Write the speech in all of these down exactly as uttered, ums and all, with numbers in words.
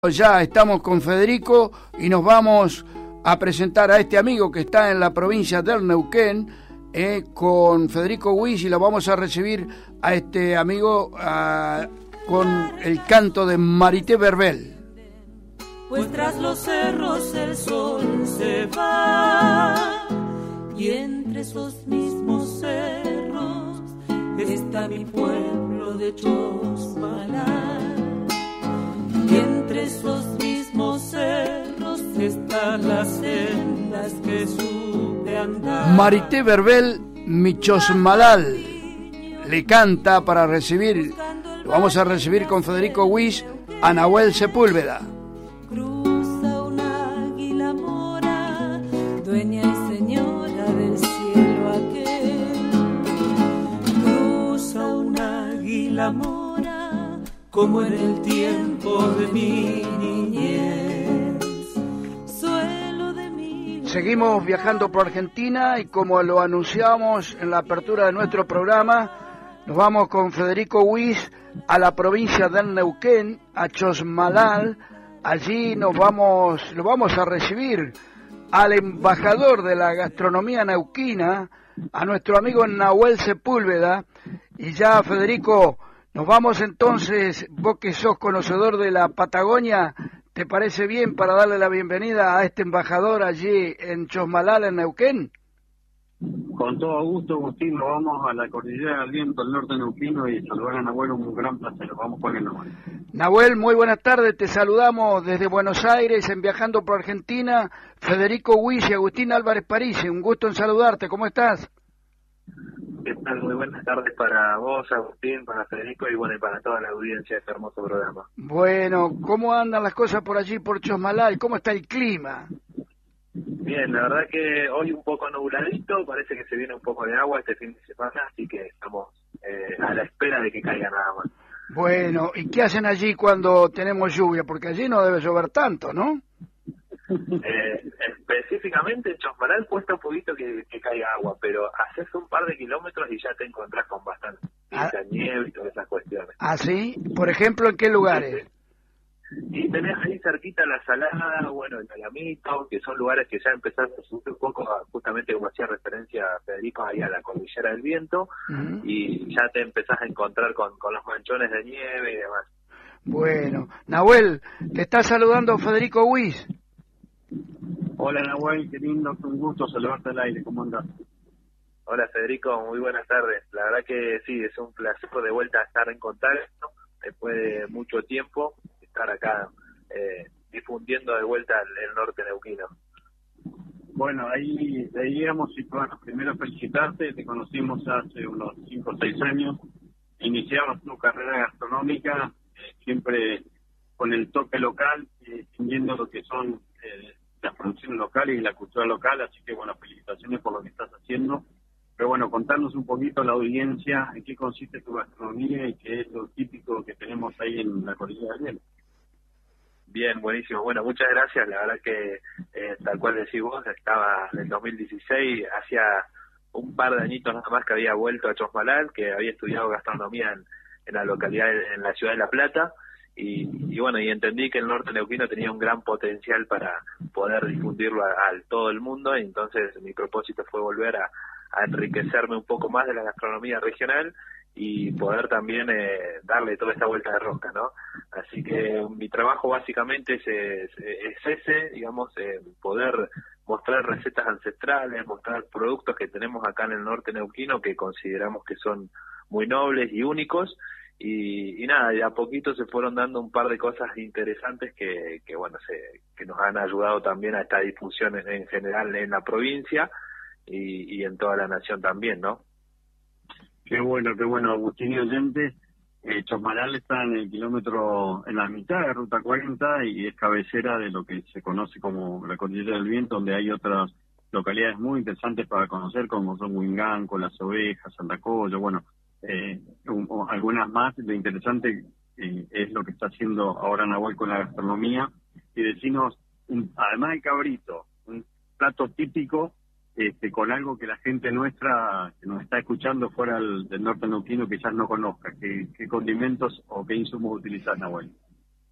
Ya estamos con Federico y nos vamos a presentar a este amigo que está en la provincia del Neuquén, eh, con Federico Wyss, y lo vamos a recibir a este amigo uh, con el canto de Marité Verbel. Pues tras los cerros el sol se va, y entre esos mismos cerros está mi pueblo de Chosmalal. Y entre esos mismos cerros están las sendas que supe andar. Marité Verbel, mi Chosmalal, le canta para recibir, lo vamos a recibir con Federico Wyss, a Nahuel Sepúlveda. Cruza un águila mora, dueña y señora del cielo aquel. Cruza un águila mora, como en el tiempo de mi niñez, suelo de mi... Seguimos viajando por Argentina y como lo anunciamos en la apertura de nuestro programa, nos vamos con Federico Wyss a la provincia del Neuquén, a Chosmalal. Allí nos vamos, lo vamos a recibir al embajador de la gastronomía neuquina, a nuestro amigo Nahuel Sepúlveda. Y ya, Federico, nos vamos entonces, vos que sos conocedor de la Patagonia, ¿te parece bien para darle la bienvenida a este embajador allí en Chosmalal, en Neuquén? Con todo gusto, Agustín, nos vamos a la Cordillera del Viento, al norte neuquino, y saludar a Nahuel, un gran placer. Vamos con el Nahuel. Nahuel, muy buenas tardes, te saludamos desde Buenos Aires, en Viajando por Argentina, Federico Wyss y Agustín Álvarez París, un gusto en saludarte, ¿cómo estás? ¿Qué tal? Muy buenas tardes para vos, Agustín, para Federico y bueno, y para toda la audiencia de este hermoso programa. Bueno, ¿cómo andan las cosas por allí, por Chosmalal? ¿Cómo está el clima? Bien, la verdad que hoy un poco nubladito, parece que se viene un poco de agua este fin de semana, así que estamos eh, a la espera de que caiga nada más. Bueno, ¿y qué hacen allí cuando tenemos lluvia? Porque allí no debe llover tanto, ¿no? Eh, específicamente en Chosmalal cuesta un poquito que, que caiga agua, pero haces un par de kilómetros y ya te encontrás con bastante ah, nieve y todas esas cuestiones. ¿Ah, sí? Por ejemplo, ¿en qué lugares? Y tenés ahí cerquita La Salada, bueno, el Alamito, que son lugares que ya empezaron a subir un poco, justamente como hacía referencia Federico, ahí a la Cordillera del Viento, uh-huh. Y ya te empezás a encontrar con, con los manchones de nieve y demás. Bueno, Nahuel, te está saludando Federico Wyss. Hola Nahuel, qué lindo, un gusto saludarte al aire, ¿cómo andás? Hola Federico, muy buenas tardes. La verdad que sí, es un placer de vuelta estar en contacto, después de mucho tiempo, estar acá eh, difundiendo de vuelta el, el norte neuquino. Bueno, ahí veíamos y bueno, primero felicitarte, te conocimos hace unos cinco o seis años, iniciamos tu carrera gastronómica, eh, siempre con el toque local, eh, distinguiendo lo que son eh, las producciones locales y la cultura local, así que bueno, felicitaciones por lo que estás haciendo. Pero bueno, contarnos un poquito a la audiencia en qué consiste tu gastronomía y qué es lo típico que tenemos ahí en la Cordillera del Viento. Bien, buenísimo. Bueno, muchas gracias. La verdad que, eh, tal cual decís vos, estaba en el dos mil dieciséis, hacía un par de añitos nada más que había vuelto a Chosmalal, que había estudiado gastronomía en, en la localidad, en la ciudad de La Plata, y, y bueno, y entendí que el norte neuquino tenía un gran potencial para poder difundirlo a, a todo el mundo, y entonces mi propósito fue volver a, a enriquecerme un poco más de la gastronomía regional y poder también eh, darle toda esta vuelta de rosca, ¿no? Así que mi trabajo básicamente es, es, es ese, digamos, eh, poder mostrar recetas ancestrales, mostrar productos que tenemos acá en el norte neuquino que consideramos que son muy nobles y únicos, y, y nada, de a poquito se fueron dando un par de cosas interesantes que, que bueno, se, que nos han ayudado también a esta difusión en, en general en la provincia y, y en toda la nación también, ¿no? Qué bueno, qué bueno, Agustín y oyentes. Eh, Chosmalal está en el kilómetro, en la mitad de Ruta cuarenta y es cabecera de lo que se conoce como la Cordillera del Viento, donde hay otras localidades muy interesantes para conocer, como son Huinganco, Las Ovejas, Santacoyo, bueno, eh, un, o algunas más. Lo interesante eh, es lo que está haciendo ahora Nahuel con la gastronomía. Y decinos, un, además del cabrito, un plato típico, Este, con algo que la gente nuestra que nos está escuchando fuera del, del norte neuquino quizás no conozca. ¿Qué, qué condimentos o qué insumos utilizás, Nahuel?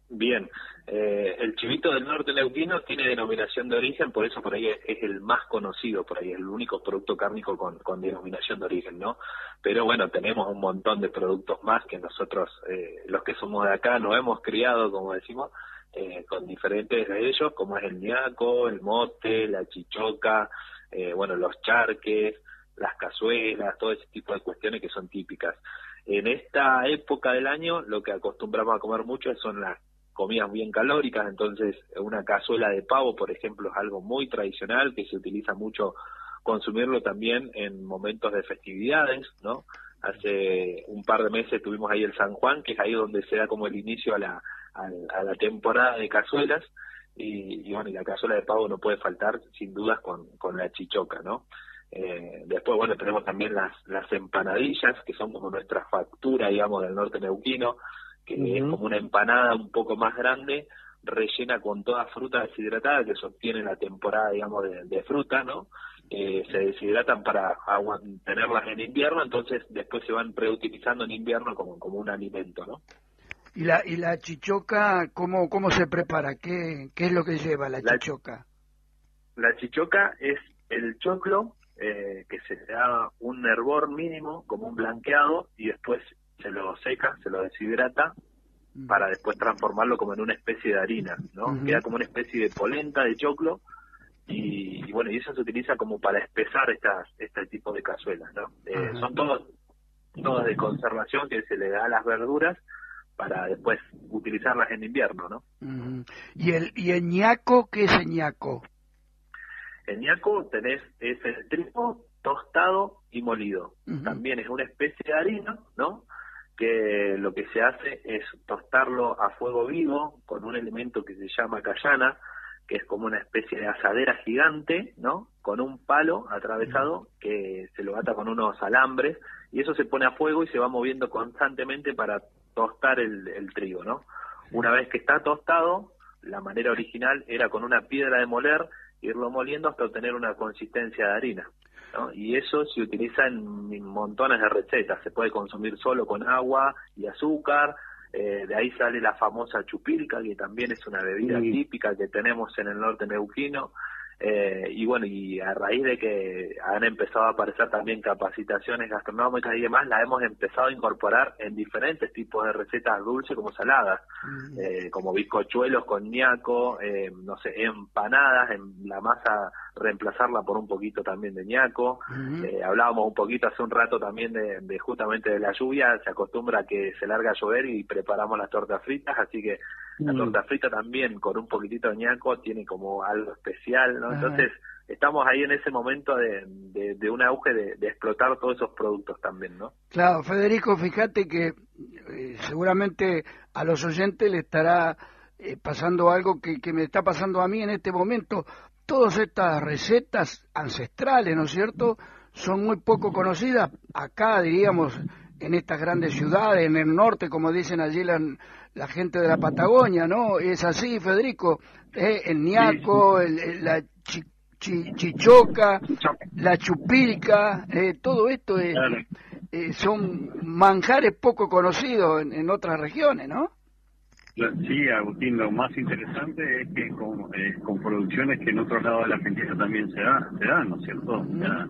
Bien, eh, el chivito del norte neuquino tiene denominación de origen, por eso por ahí es, es el más conocido, por ahí es el único producto cárnico con, con denominación de origen, ¿no? Pero bueno, tenemos un montón de productos más que nosotros, eh, los que somos de acá, nos hemos criado, como decimos, eh, con diferentes de ellos, como es el ñaco, el mote, la chichoca, eh, bueno, los charques, las cazuelas, todo ese tipo de cuestiones que son típicas. En esta época del año lo que acostumbramos a comer mucho son las comidas bien calóricas, entonces una cazuela de pavo, por ejemplo, es algo muy tradicional que se utiliza mucho consumirlo también en momentos de festividades, ¿no? Hace un par de meses tuvimos ahí el San Juan, que es ahí donde se da como el inicio a la, a, a la temporada de cazuelas, y, y bueno, y la cazuela de pavo no puede faltar sin dudas con, con la chichoca, ¿no? Eh, después, bueno, tenemos también las, las empanadillas, que son como nuestra factura, digamos, del norte neuquino, que uh-huh. es como una empanada un poco más grande, rellena con toda fruta deshidratada, que sostiene la temporada, digamos, de, de fruta, ¿no? Eh, se deshidratan para tenerlas en invierno, entonces después se van reutilizando en invierno como, como un alimento, ¿no? ¿Y la y la chichoca, cómo cómo se prepara? ¿Qué, qué es lo que lleva la, la chichoca? La chichoca es el choclo, eh, que se le da un hervor mínimo, como un blanqueado, y después se lo seca, se lo deshidrata, uh-huh. para después transformarlo como en una especie de harina, ¿no? Uh-huh. Queda como una especie de polenta de choclo, y, y bueno, y eso se utiliza como para espesar estas este tipo de cazuelas, ¿no? Eh, uh-huh. Son todos, todos de conservación que se le da a las verduras para después utilizarlas en invierno, ¿no? Uh-huh. ¿Y el y el ñaco, qué es el ñaco? El ñaco tenés, es el trigo tostado y molido. Uh-huh. También es una especie de harina, ¿no? Que lo que se hace es tostarlo a fuego vivo con un elemento que se llama cayana, que es como una especie de asadera gigante, ¿no? Con un palo atravesado uh-huh. que se lo ata con unos alambres, y eso se pone a fuego y se va moviendo constantemente para tostar el, el trigo, ¿no? Una vez que está tostado, la manera original era con una piedra de moler, irlo moliendo hasta obtener una consistencia de harina, ¿no? Y eso se utiliza en montones de recetas, se puede consumir solo con agua y azúcar, eh, de ahí sale la famosa chupilca, que también es una bebida sí. típica que tenemos en el norte neuquino, eh, y bueno, y a raíz de que han empezado a aparecer también capacitaciones gastronómicas y demás, la hemos empezado a incorporar en diferentes tipos de recetas dulces como saladas, uh-huh. eh, como bizcochuelos con ñaco, eh, no sé, empanadas, en la masa reemplazarla por un poquito también de ñaco, uh-huh. eh, hablábamos un poquito hace un rato también de, de justamente de la lluvia, se acostumbra a que se larga a llover y preparamos las tortas fritas, así que la torta frita también con un poquitito de ñaco tiene como algo especial, ¿no? Entonces estamos ahí en ese momento de, de, de un auge de, de explotar todos esos productos también, ¿no? Claro, Federico, fíjate que eh, seguramente a los oyentes le estará eh, pasando algo que, que me está pasando a mí en este momento. Todas estas recetas ancestrales, ¿no es cierto?, son muy poco conocidas acá, diríamos, en estas grandes ciudades, en el norte, como dicen allí la, la gente de la Patagonia, ¿no? Es así, Federico, eh, el ñaco, el, el, la chi, chi, chichoca, la chupilca, eh, todo esto es, eh, son manjares poco conocidos en, en otras regiones, ¿no? Sí, Agustín, lo más interesante es que con, eh, con producciones que en otros lados de la Argentina también se, da, se dan, ¿no es cierto? O sea,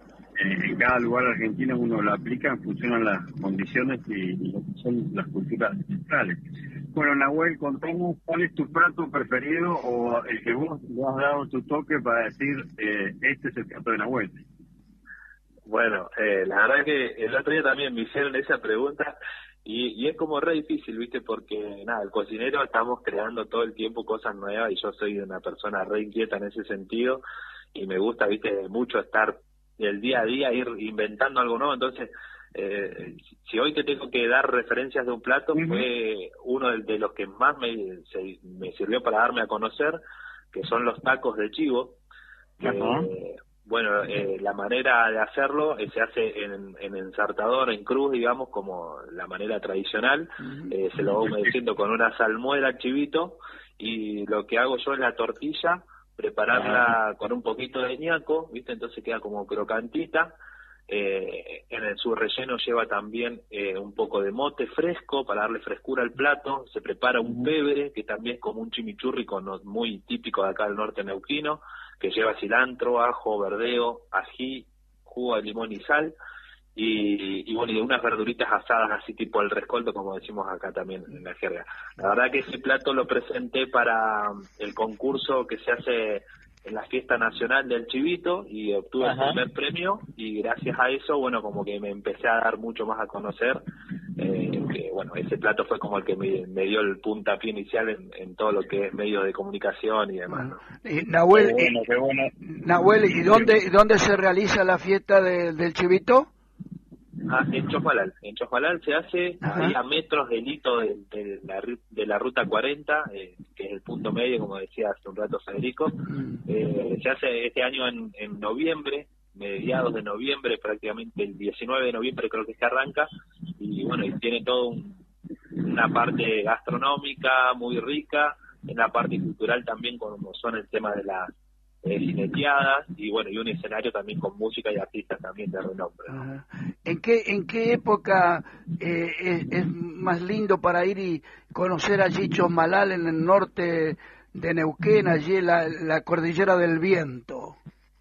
en cada lugar argentino uno lo aplica en función a las condiciones y, y lo que son las culturas centrales. Bueno, Nahuel, contanos cuál es tu plato preferido o el que vos le has dado tu toque para decir, eh, este es el plato de Nahuel. Bueno, eh, la verdad que el otro día también me hicieron esa pregunta y, y es como re difícil, ¿viste? Porque, nada, el cocinero estamos creando todo el tiempo cosas nuevas y yo soy una persona re inquieta en ese sentido y me gusta, ¿viste? Mucho estar del día a día, ir inventando algo nuevo, entonces eh, si hoy te tengo que dar referencias de un plato, uh-huh. fue uno de, de los que más me, se, me sirvió para darme a conocer, que son los tacos de chivo. Uh-huh. eh, bueno, eh, la manera de hacerlo eh, se hace en, en ensartador, en cruz, digamos, como la manera tradicional, uh-huh. eh, se lo va humedeciendo con una salmuera chivito, y lo que hago yo es la tortilla, prepararla con un poquito de ñaco, ¿viste? Entonces queda como crocantita, Eh, en el, su relleno lleva también eh, un poco de mote fresco para darle frescura al plato. Se prepara un pebre, que también es como un chimichurri con, muy típico de acá del norte neuquino, que lleva cilantro, ajo, verdeo, ají, jugo de limón y sal. Y, y bueno, y de unas verduritas asadas así tipo el rescoldo, como decimos acá también en la jerga. La verdad que ese plato lo presenté para el concurso que se hace en la fiesta nacional del chivito y obtuve Ajá. el primer premio, y gracias a eso, bueno, como que me empecé a dar mucho más a conocer, eh, que bueno, ese plato fue como el que me, me dio el puntapié inicial en, en todo lo que es medios de comunicación y demás, ¿no? Y Nahuel, qué bueno, qué bueno. Nahuel, ¿y dónde, dónde se realiza la fiesta de, del chivito? Ah, en Chosmalal. En Chosmalal se hace Ajá. ahí a metros del hito de, de, la, de la ruta cuarenta, eh, que es el punto medio, como decía hace un rato Federico. Eh, se hace este año en, en noviembre, mediados de noviembre, prácticamente el diecinueve de noviembre creo que se arranca, y bueno, y tiene todo un, una parte gastronómica muy rica, en la parte cultural también, como son el tema de las Eh, jineteadas, y bueno, y un escenario también con música y artistas también de renombre, ¿no? ¿En qué en qué época eh, es, es más lindo para ir y conocer allí Chosmalal, en el norte de Neuquén, allí la, la cordillera del viento?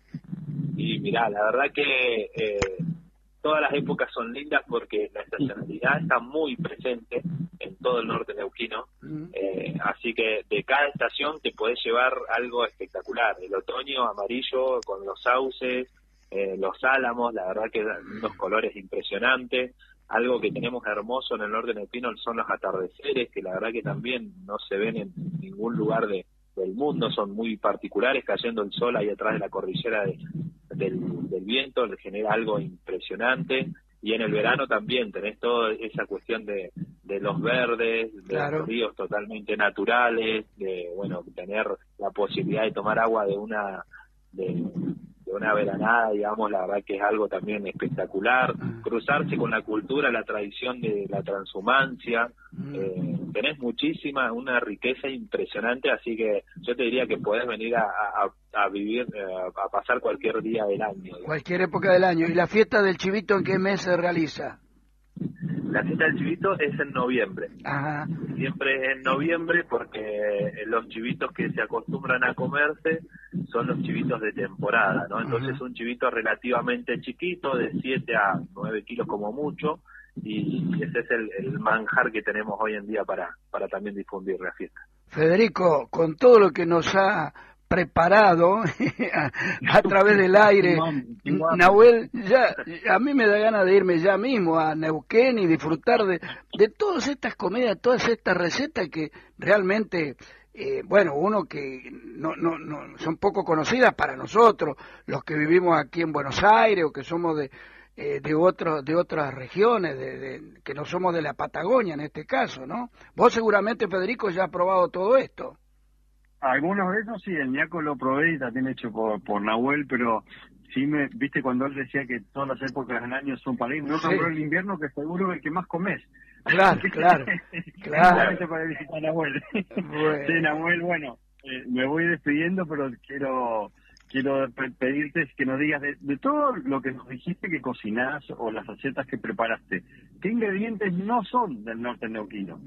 Y mirá, la verdad que eh, todas las épocas son lindas porque la estacionalidad está muy presente en todo el norte neuquino, eh, así que de cada estación te podés llevar algo espectacular. El otoño amarillo con los sauces, eh, los álamos, la verdad que dan unos colores impresionantes. Algo que tenemos hermoso en el norte neuquino son los atardeceres, que la verdad que también no se ven en ningún lugar de, del mundo, son muy particulares, cayendo el sol ahí atrás de la cordillera de, del, del viento, le genera algo impresionante. Y en el verano también tenés toda esa cuestión de, de los verdes, de claro. los ríos totalmente naturales, de bueno, tener la posibilidad de tomar agua de una de, de una veranada, digamos, la verdad que es algo también espectacular. Cruzarse con la cultura, la tradición de la transhumancia, eh, tenés muchísima, una riqueza impresionante, así que yo te diría que podés venir a, a, a vivir, a pasar cualquier día del año, digamos. Cualquier época del año. ¿Y la fiesta del chivito en qué mes se realiza? La fiesta del chivito es en noviembre. Ajá. Siempre es en noviembre porque los chivitos que se acostumbran a comerse son los chivitos de temporada, ¿no? Entonces Ajá. un chivito relativamente chiquito, de siete a nueve kilos como mucho, y ese es el, el manjar que tenemos hoy en día para, para también difundir la fiesta. Federico, con todo lo que nos ha preparado a, a través del aire, Nahuel, ya a mí me da ganas de irme ya mismo a Neuquén y disfrutar de, de todas estas comidas, todas estas recetas que realmente, eh, bueno, uno que no, no, no son poco conocidas para nosotros, los que vivimos aquí en Buenos Aires o que somos de eh, de otros de otras regiones, de, de, que no somos de la Patagonia en este caso, ¿no? Vos seguramente, Federico, ya has probado todo esto. Algunos de esos sí, el ñaco lo probé y también hecho por, por Nahuel, pero sí me, viste cuando él decía que todas las épocas del año son para ir, no nombró sí. el invierno, que seguro es el que más comes. Claro, claro, claro. Para visitar a Nahuel. Bueno. Sí, Nahuel, bueno, eh, me voy despidiendo, pero quiero quiero pedirte que nos digas de, de todo lo que nos dijiste que cocinás o las recetas que preparaste, ¿qué ingredientes no son del norte neuquino?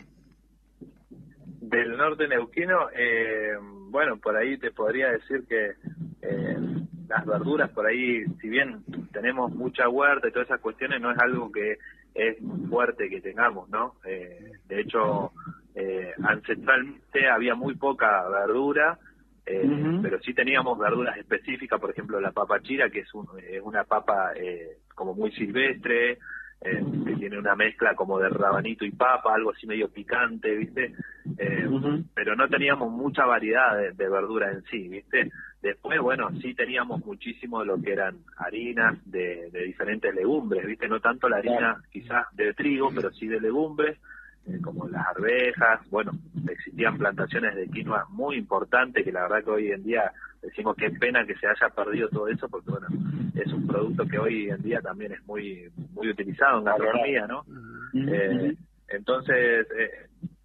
Del norte neuquino, eh, bueno, por ahí te podría decir que eh, las verduras por ahí, si bien tenemos mucha huerta y todas esas cuestiones, no es algo que es fuerte que tengamos, ¿no? Eh, de hecho, eh, ancestralmente había muy poca verdura, eh, uh-huh. pero sí teníamos verduras específicas, por ejemplo la papa chira, que es, un, es una papa eh, como muy silvestre, Eh, que tiene una mezcla como de rabanito y papa, algo así medio picante, ¿viste? Eh, uh-huh. Pero no teníamos mucha variedad de, de verdura en sí, ¿viste? Después, bueno, sí teníamos muchísimo de lo que eran harinas de, de diferentes legumbres, ¿viste? No tanto la harina quizás de trigo, pero sí de legumbres, eh, como las arvejas. Bueno, existían plantaciones de quinoa muy importantes, que la verdad que hoy en día decimos que es pena que se haya perdido todo eso, porque bueno, es un producto que hoy en día también es muy muy utilizado en gastronomía, ¿no? Uh-huh. Eh, entonces, eh,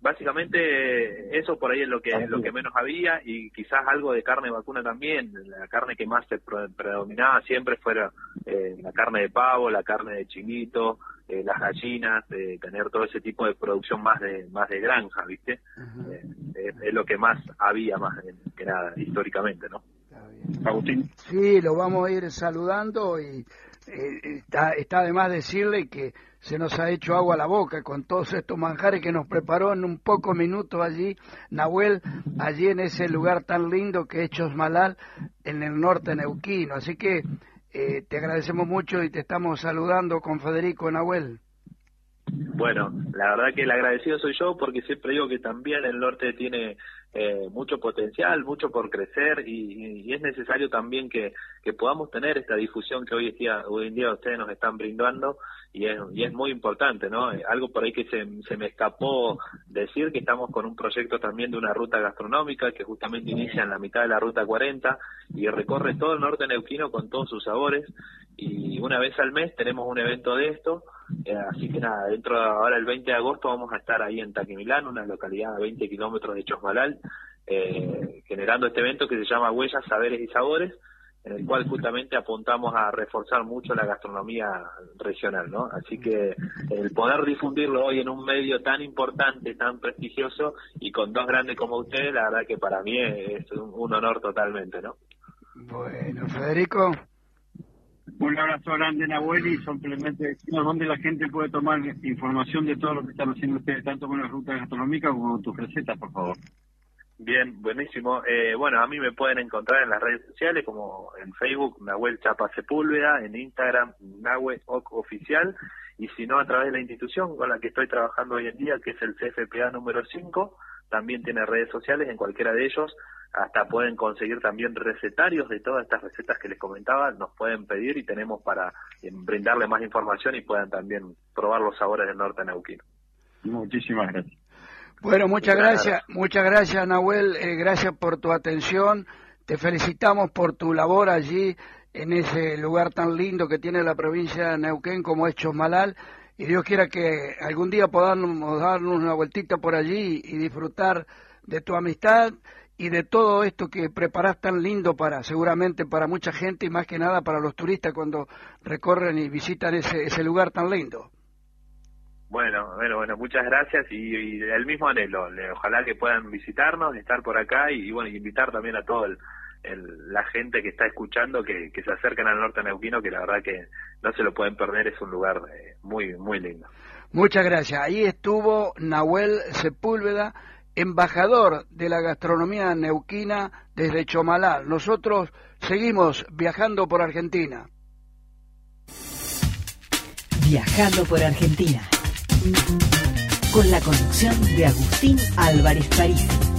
básicamente eso por ahí es lo que lo que menos había, y quizás algo de carne vacuna también. La carne que más se predominaba siempre fuera eh, la carne de pavo, la carne de chiquito, eh, las gallinas, eh, tener todo ese tipo de producción más de más de granja, ¿viste? Uh-huh. eh, es, es lo que más había, más que nada, históricamente, ¿no? Agustín. Sí, lo vamos a ir saludando y eh, está, está de más decirle que se nos ha hecho agua a la boca con todos estos manjares que nos preparó en un poco minutos allí, Nahuel, allí en ese lugar tan lindo que es Chosmalal, en el norte neuquino. Así que eh, te agradecemos mucho y te estamos saludando con Federico, Nahuel. Bueno, la verdad que el agradecido soy yo, porque siempre digo que también el norte tiene eh, mucho potencial, mucho por crecer, y, y es necesario también que, que podamos tener esta difusión que hoy en día, hoy en día ustedes nos están brindando, y es, y es muy importante, ¿no? Algo por ahí que se, se me escapó decir, que estamos con un proyecto también de una ruta gastronómica que justamente inicia en la mitad de la Ruta cuarenta y recorre todo el norte neuquino con todos sus sabores, y una vez al mes tenemos un evento de esto. Eh, así que nada, dentro de ahora el veinte de agosto vamos a estar ahí en Taquimilán, una localidad a veinte kilómetros de Chosmalal, eh, generando este evento que se llama Huellas, Saberes y Sabores, en el cual justamente apuntamos a reforzar mucho la gastronomía regional, ¿no? Así que el poder difundirlo hoy en un medio tan importante, tan prestigioso, y con dos grandes como ustedes, la verdad que para mí es un, un honor totalmente, ¿no? Bueno, Federico. Un abrazo grande, Nahuel, y simplemente donde la gente puede tomar información de todo lo que están haciendo ustedes, tanto con la ruta gastronómica como con tus recetas, por favor. Bien, buenísimo. Eh, bueno, a mí me pueden encontrar en las redes sociales, como en Facebook, Nahuel Chapa Sepúlveda, en Instagram, Nahuel Oficial, y si no, a través de la institución con la que estoy trabajando hoy en día, que es el C F P A número cinco, también tiene redes sociales, en cualquiera de ellos. Hasta pueden conseguir también recetarios de todas estas recetas que les comentaba, nos pueden pedir y tenemos para brindarle más información y puedan también probar los sabores del norte neuquino. Muchísimas gracias. Bueno, muchas gracias, muchas gracias, Nahuel, eh, gracias por tu atención, te felicitamos por tu labor allí en ese lugar tan lindo que tiene la provincia de Neuquén como es Chosmalal, y Dios quiera que algún día podamos darnos una vueltita por allí y disfrutar de tu amistad y de todo esto que preparás tan lindo para, seguramente para mucha gente, y más que nada para los turistas cuando recorren y visitan ese, ese lugar tan lindo. Bueno, bueno, bueno, muchas gracias, y, y el mismo anhelo, le, ojalá que puedan visitarnos, estar por acá, y, y bueno, invitar también a toda el, el, la gente que está escuchando que, que se acerquen al norte neuquino, que la verdad que no se lo pueden perder, es un lugar eh, muy, muy lindo. Muchas gracias. Ahí estuvo Nahuel Sepúlveda, embajador de la gastronomía neuquina desde Chosmalal. Nosotros seguimos viajando por Argentina. Viajando por Argentina, con la conducción de Agustín Álvarez París.